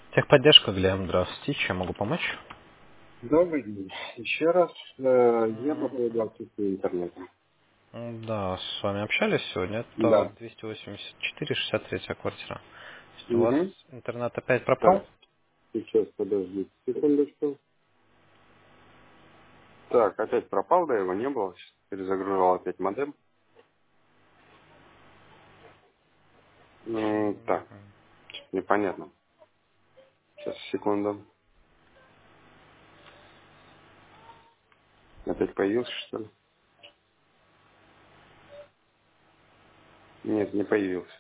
Техподдержка, Глеб, здравствуйте. Чем могу помочь? Добрый день. Еще раз, я по М, поводу отсутствия интернета. Да, с вами общались сегодня. Это Да. 284-63 квартира. То есть у вас Угу. интернет опять пропал? Так, сейчас подождите секундочку. Так, опять пропал, да, его не было. Сейчас перезагружал опять модем. Так, непонятно. Сейчас, секунду. Опять появился, что ли? Нет, не появился.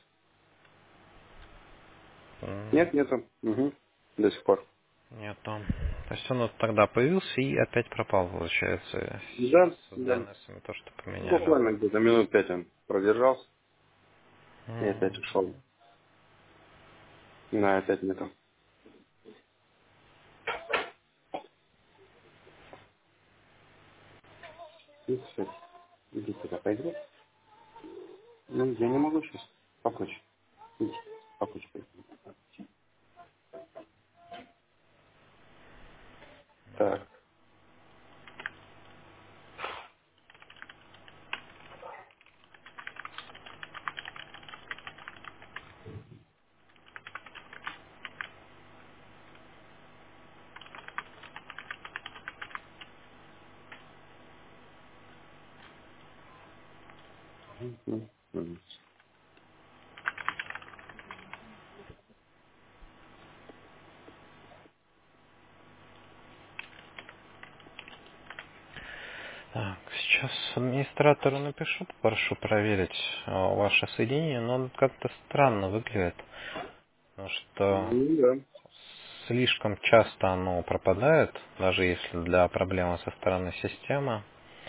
М, Нет, нету. Угу. До сих пор. Нету. То есть он вот тогда появился и опять пропал, получается. Сейчас Да, с да. DNS то, что поменяли. Буквально где-то минут 5 он продержался и опять М, ушел. Да, опять нету. И все. Иди туда, пойдем. Ну, я не могу сейчас помочь. Иди, помочь. Так. Мгм. Так, сейчас администратору напишу, попрошу проверить ваше соединение, но он как-то странно выглядит, потому что Ну, да. слишком часто оно пропадает, даже если для проблемы со стороны системы.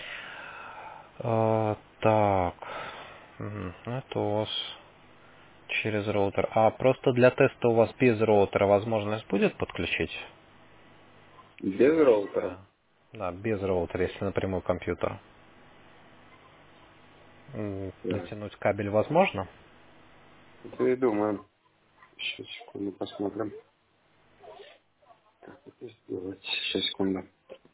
Так, ну это у вас через роутер. А просто для теста у вас без роутера возможность будет подключить? Без роутера. Да, да, без роутера, если напрямую компьютер. Да. Натянуть кабель возможно? Это и думаю. Сейчас, секунду, посмотрим. Как это сделать? Сейчас, секунду.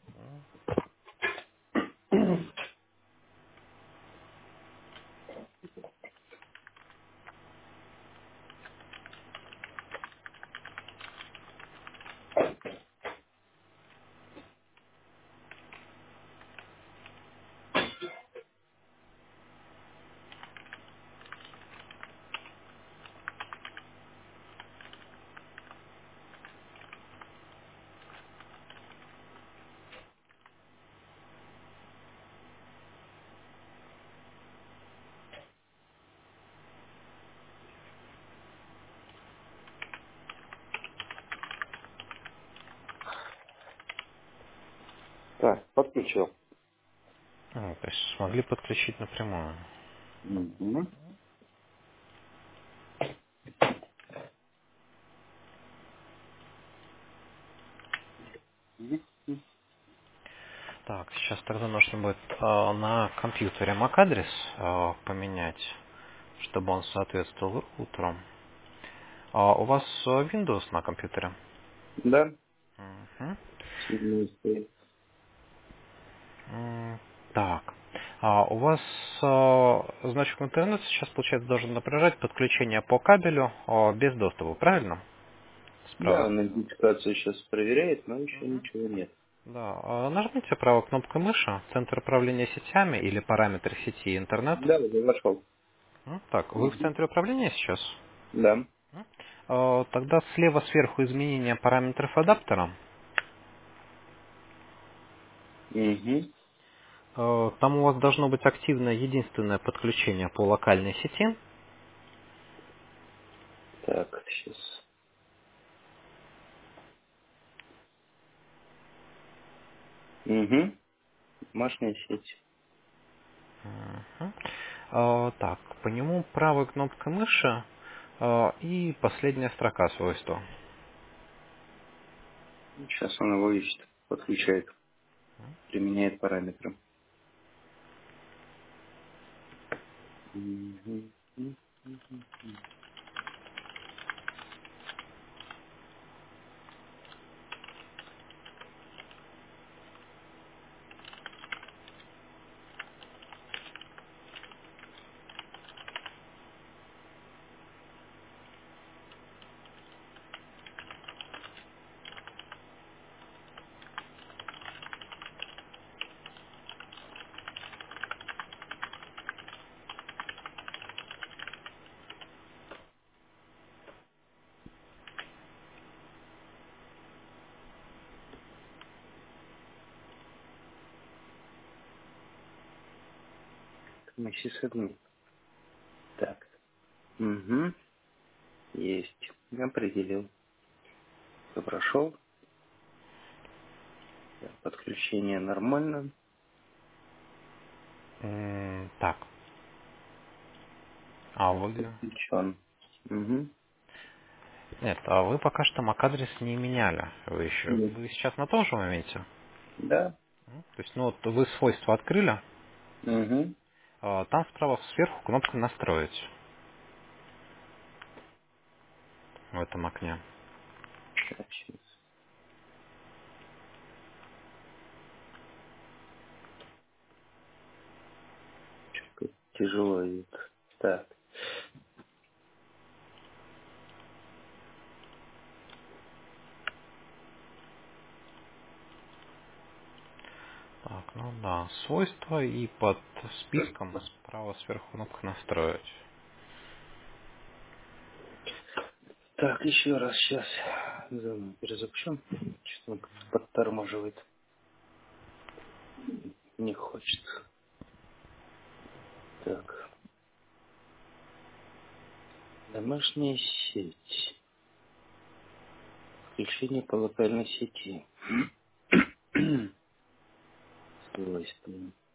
Так, подключил. То есть смогли подключить напрямую. Мгм. Мгм. Так, сейчас тогда нужно будет на компьютере MAC-адрес поменять, чтобы он соответствовал роутеру. А у вас Windows на компьютере? Да. Мгм. Сигнал стоит. Так. У вас значок интернет сейчас, получается, должен напряжать подключение по кабелю без доступа, правильно? Да, Справа он внизу. идентификацию сейчас проверяет, но еще Мгм. ничего нет. Да. Нажмите правой кнопкой мыши, центр управления сетями или параметры сети и интернет. Да, уже вошел. Так, вы в Мгм. центре управления сейчас? Да. Тогда слева сверху изменение параметров адаптера. Угу. Там у вас должно быть активное единственное подключение по локальной сети. Так, сейчас. Угу. Домашняя сеть. Мгм. Так, по нему правой кнопкой мыши и последняя строка свойства. Сейчас он его ищет. Подключает. Применяет параметры. Мгм. Сисадмин. Так. Угу. Есть. Определил. Все прошел. Так, подключение нормально. Так, а вы... Подключен. Угу. Нет, а вы пока что MAC-адрес не меняли. Вы еще... Нет. Вы сейчас на том же моменте? Да. То есть, ну вот вы свойства открыли, Угу. там справа сверху кнопка «Настроить» в этом окне. Так, сейчас. Что-то тяжело идет. Так. Так, ну да, свойства и под списком справа сверху кнопка «Настроить». Так, еще раз сейчас. Заново перезапущу. Что-то он как-то подтормаживает. Не хочется. Так. Домашняя сеть. Включение по локальной сети. Свойства.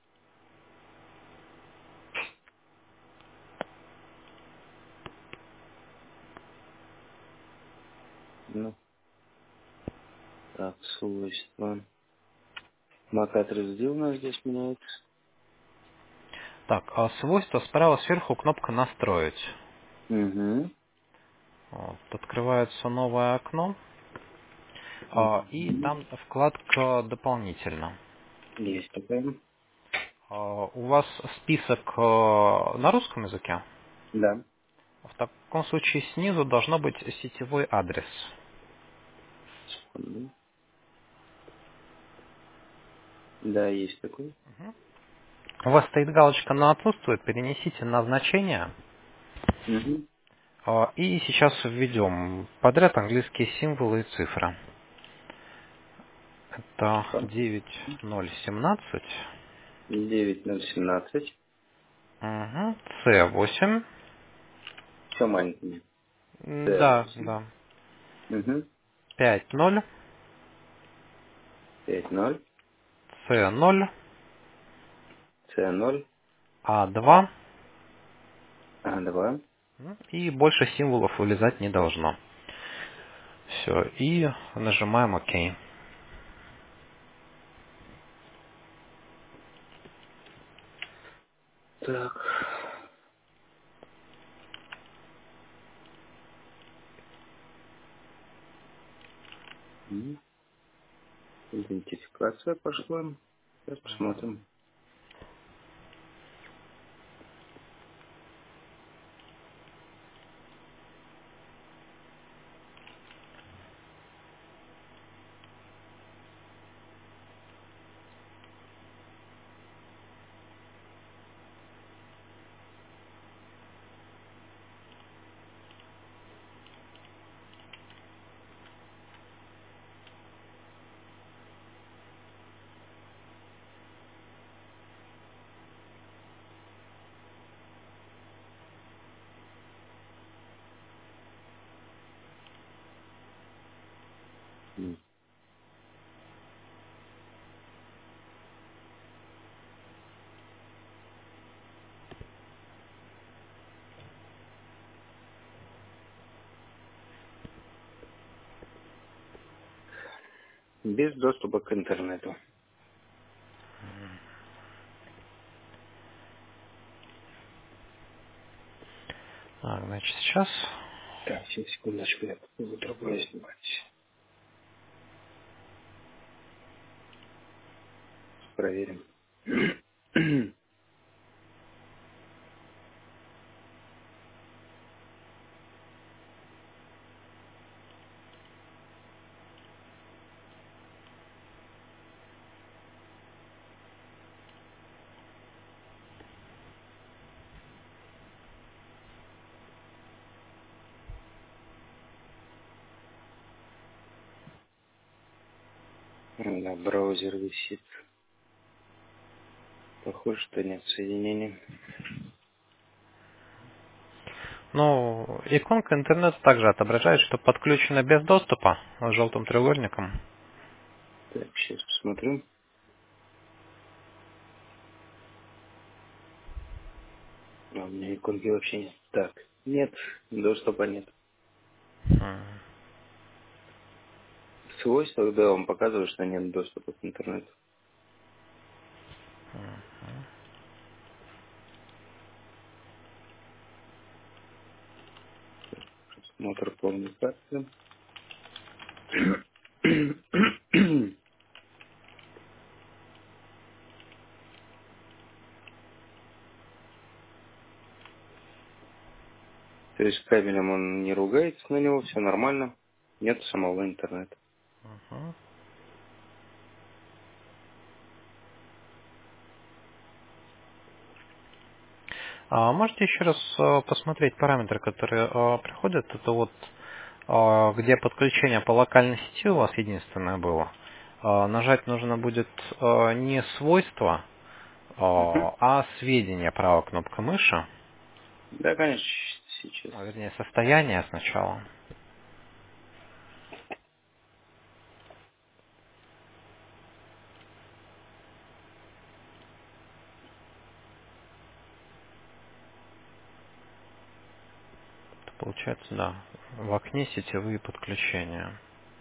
Ну, так, свойства. MAC-адрес где у нас здесь меняется? Так, а свойства справа сверху кнопка «Настроить». Угу. Вот, открывается новое окно, и Угу. там вкладка «Дополнительно». Есть такая. У вас список на русском языке? Да. В таком случае снизу должно быть сетевой адрес. Секунду. Да, есть такой. У вас стоит галочка «Но отсутствует», перенесите на значение. Угу. И сейчас введем подряд английские символы и цифры. Это 9017, 9017. угу, C8, Все маленькими. да, Т8. да, Угу. 50, 50. C0, С0. А2, А2. и больше символов вылезать не должно. Все, и нажимаем ОК. Так. М. Идентификация пошла. Сейчас посмотрим. М. Без доступа к интернету. Так, значит, сейчас. Так, сейчас, секундочку, я попробую другое снимать. Проверим. Да, браузер висит. Похоже, что нет соединения. Ну, иконка интернета также отображает, что подключено без доступа с желтым треугольником. Так, сейчас посмотрю. А у меня иконки вообще нет. Так, нет, доступа нет. М. Свойства, да, он показывает, что нет доступа к интернету. Просмотр полной карты. То есть кабелем он не ругается на него, все нормально. Нет самого интернета. Мгм. Можете еще раз посмотреть параметры, которые приходят. Это вот где подключение по локальной сети у вас единственное было. Нажать нужно будет не свойства, Мгм. сведения правой кнопкой мыши, Да, конечно, сейчас. вернее состояние сначала. Это получается, да, в окне сетевые подключения.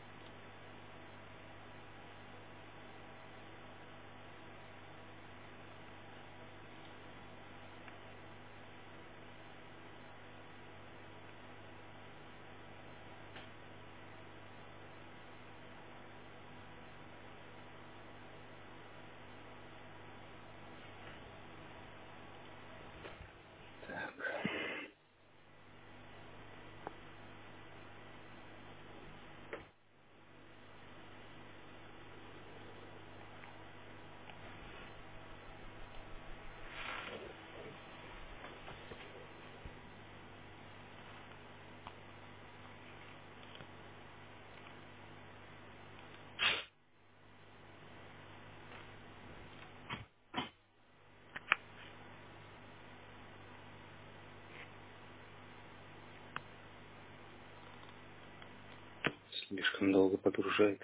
Слишком долго подгружает.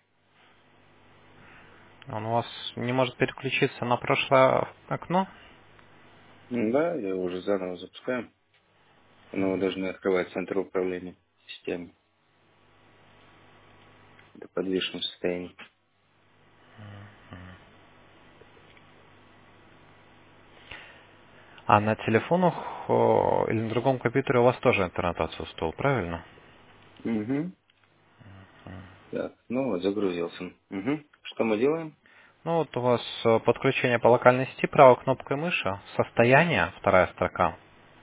Он у вас не может переключиться на прошлое окно? Да, я уже заново запускаю. Но вы должны открывать центр управления системой. Это в подвешенном состоянии. А на телефонах или на другом компьютере у вас тоже интернет отсутствовал, правильно? Угу. Так, ну вот, загрузился. Угу. Что мы делаем? Ну вот у вас подключение по локальной сети, правой кнопкой мыши, состояние, вторая строка.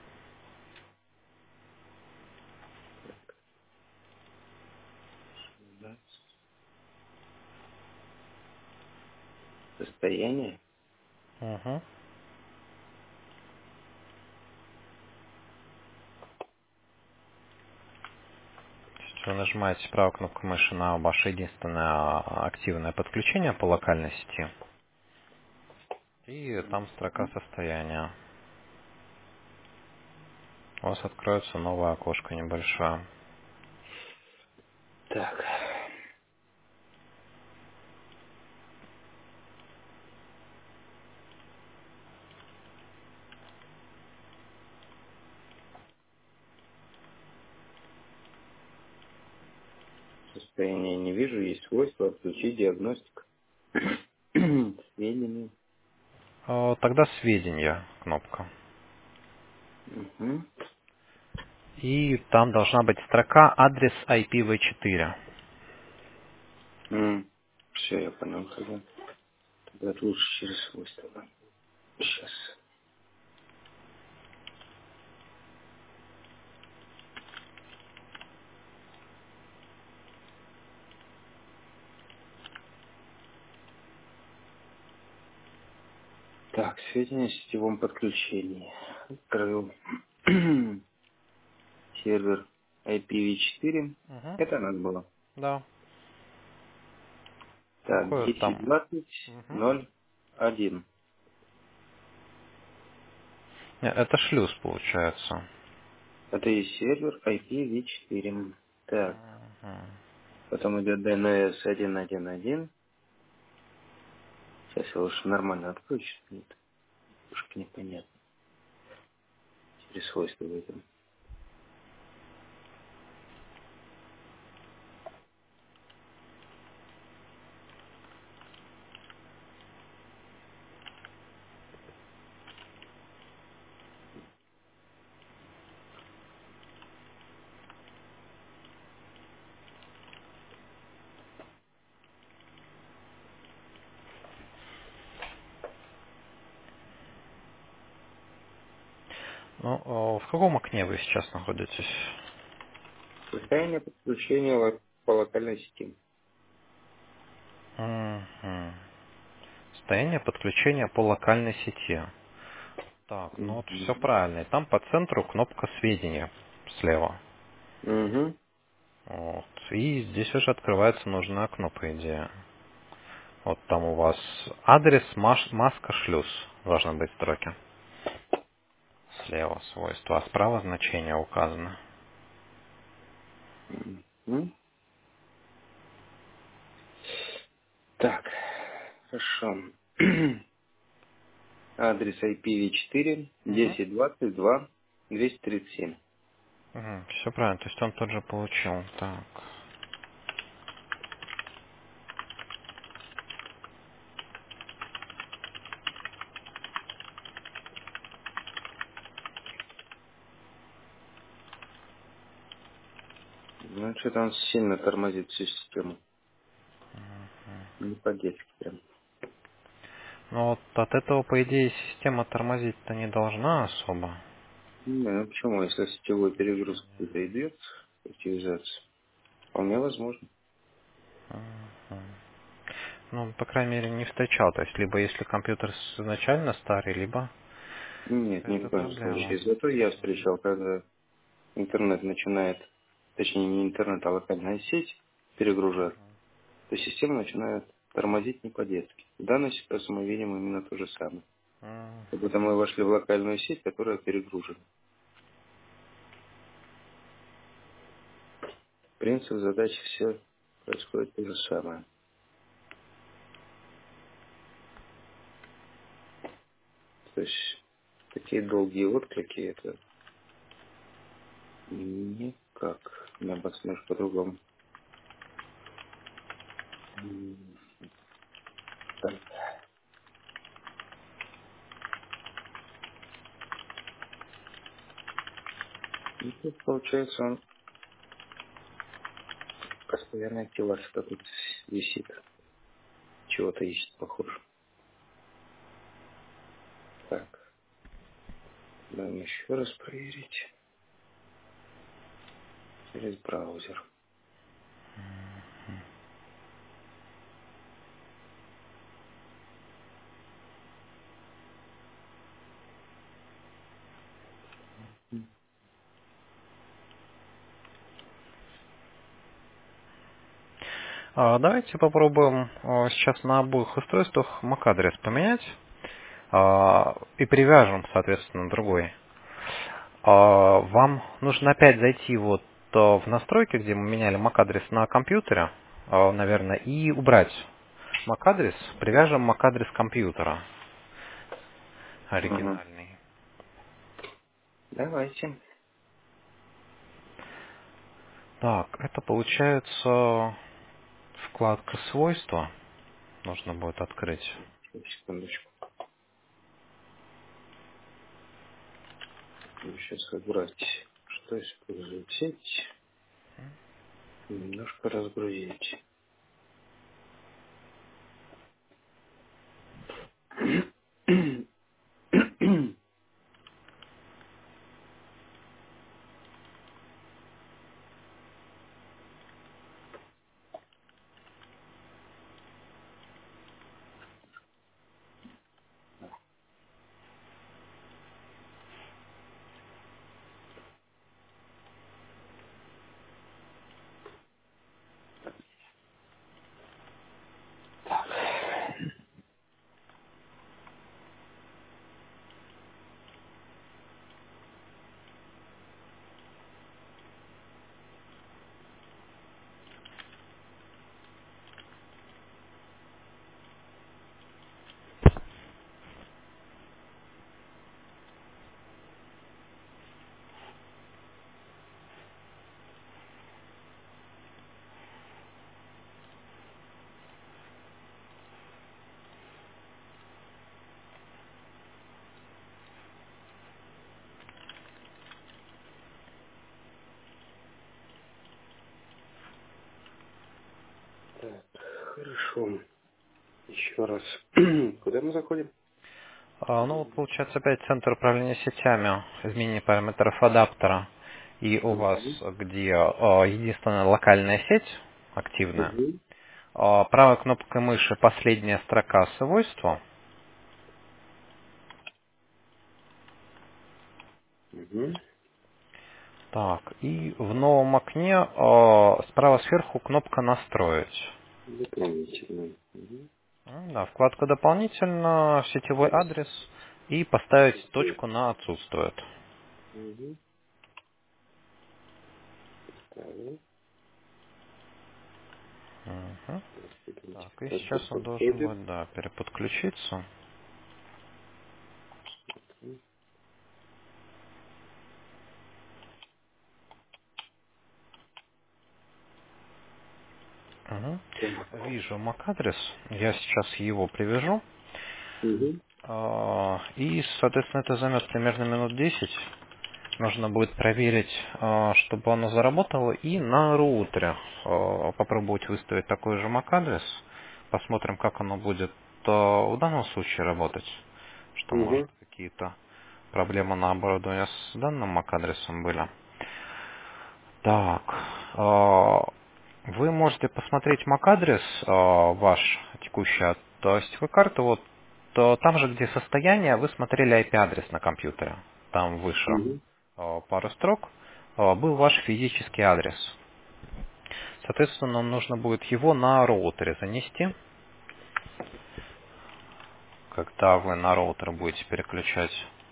Да. Состояние. Угу. Вы нажимаете правой кнопкой мыши на ваше единственное активное подключение по локальной сети. И там строка состояния. У вас откроется новое окошко небольшое. Так. Состояние не вижу, есть свойства отключить диагностику. Сведения. Тогда сведения кнопка. Угу. И там должна быть строка адрес IPv4. Все, я понял, тогда. Тогда это лучше через свойства. Да. Сейчас. Так, сведения о сетевом подключении. Открыл сервер IPv4. Угу. Это надо было. Да. Так, Какой там? Мгм. 10.20.0.1. Это шлюз получается. Это и сервер IPv4. Так, Мгм. потом идет DNS 1.1.1. Сейчас я уж нормально открою, что нет. Уж непонятно. Через свойства в этом. Ну, в каком окне вы сейчас находитесь? Состояние подключения по локальной сети. Мгм. Состояние подключения по локальной сети. Так, ну вот все Угу. правильно. И там по центру кнопка сведения слева. Угу. Вот. И здесь уже открывается нужное окно, по идее. Вот там у вас адрес, маска, шлюз. Должны быть строки. Слева свойства, а справа значение указано. Угу. Так, хорошо. Адрес IPv4 Угу. 1022 237. Все правильно, то есть он тот же получил. Так. Ну, что-то он сильно тормозит всю систему. Не по-детски прям. Ну вот от этого, по идее, система тормозить-то не должна особо. Не, ну почему, если сетевой перегруз какой-то идет, активизация, вполне возможно. Мгм. Ну, по крайней мере, не встречал. То есть, либо если компьютер изначально старый, либо Нет, ни в это коем проблема. случае. Зато я встречал, когда интернет начинает, точнее не интернет, а локальная сеть перегружать, то система начинает тормозить не по-детски. В данной ситуации мы видим именно то же самое. Мгм. Как будто мы вошли в локальную сеть, которая перегружена. Принцип задачи все происходит то же самое. То есть такие долгие отклики это никак не обоснуешь по-другому. Так. И тут, получается, он постоянно активация тут висит. Чего-то ищет, похоже. Так, надо еще раз проверить через браузер. Давайте попробуем сейчас на обоих устройствах MAC-адрес поменять и привяжем, соответственно, другой. Вам нужно опять зайти вот в настройки, где мы меняли MAC-адрес на компьютере, наверное, и убрать MAC-адрес, привяжем MAC-адрес компьютера Ага. оригинальный. Давайте. Так, это получается вкладка свойства. Нужно будет открыть. Секундочку. Сейчас выбрать, что использует сеть. Немножко разгрузить. Хорошо. Еще раз. Куда мы заходим? Ну, вот получается опять центр управления сетями, изменение параметров адаптера. И у вас, Угу. где единственная локальная сеть активная, Угу. правой кнопкой мыши последняя строка свойства. Угу. Так, и в новом окне справа сверху кнопка «Настроить». Дополнительно. Угу. Да, вкладка «Дополнительно», сетевой адрес и поставить Угу. точку на «Отсутствует». Угу. Ставим. Мгм. Распределитель Так, и процесс сейчас он должен подходит. будет, да, переподключиться. Мгм. Так. Вижу MAC-адрес, я сейчас его привяжу. Угу. И, соответственно, это займет примерно минут 10. Нужно будет проверить, чтобы оно заработало. И на роутере попробовать выставить такой же MAC-адрес. Посмотрим, как оно будет в данном случае работать. Что, может, Угу. какие-то проблемы на оборудовании с данным MAC-адресом были. Так, вы можете посмотреть MAC-адрес ваш текущий от сетевой карты. Вот там же, где состояние, вы смотрели IP-адрес на компьютере. Там выше Угу. пару строк был ваш физический адрес. Соответственно, нам нужно будет его на роутере занести. Когда вы на роутер будете переключать.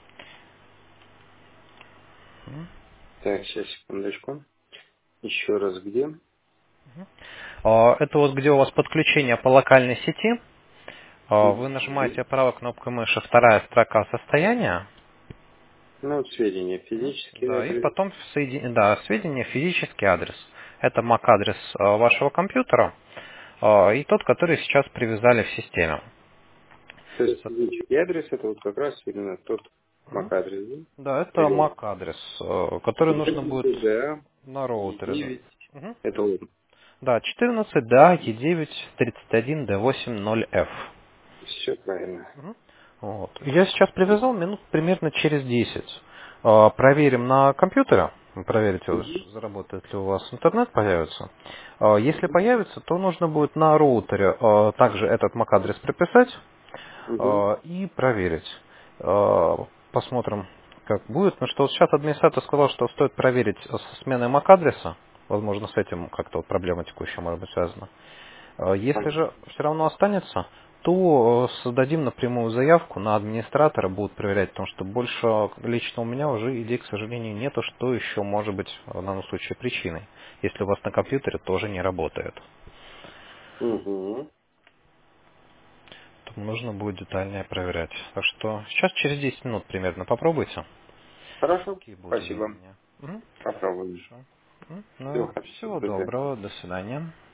Так, сейчас, секундочку. Еще раз где? Это вот где у вас подключение по локальной сети. Вы Угу. нажимаете правой кнопкой мыши вторая строка состояния. Ну, вот сведения. Физический Да, и адрес. потом да, сведения, физический адрес. Это MAC-адрес вашего компьютера и тот, который сейчас привязали в системе. То есть Со- физический адрес это вот как раз именно тот Мгм. MAC-адрес, да? Да, это Или MAC-адрес, который нужно будет да, на роутере. E9. Мгм. Это он. Да, 14 да, E9 31 D80F. Все правильно. Мгм. Вот. Я сейчас привязал минут примерно через 10. Проверим на компьютере. Проверите, вот, Угу. заработает ли у вас интернет, появится. Если появится, то нужно будет на роутере также этот MAC-адрес прописать Угу. и проверить. Посмотрим, как будет. Но что вот сейчас администратор сказал, что стоит проверить со сменой MAC-адреса. Возможно, с этим как-то вот проблема текущая может быть связана. Если же все равно останется, то создадим напрямую заявку на администратора, будут проверять, потому что больше лично у меня уже идей, к сожалению, нету, что еще может быть в данном случае причиной, если у вас на компьютере тоже не работает. Угу. То нужно будет детальнее проверять. Так что сейчас через 10 минут примерно попробуйте. Хорошо. Какие будут Спасибо. изменения? Мгм. Попробуем. Хорошо. Всего Ну, хорошего. всего До свидания. доброго, до свидания.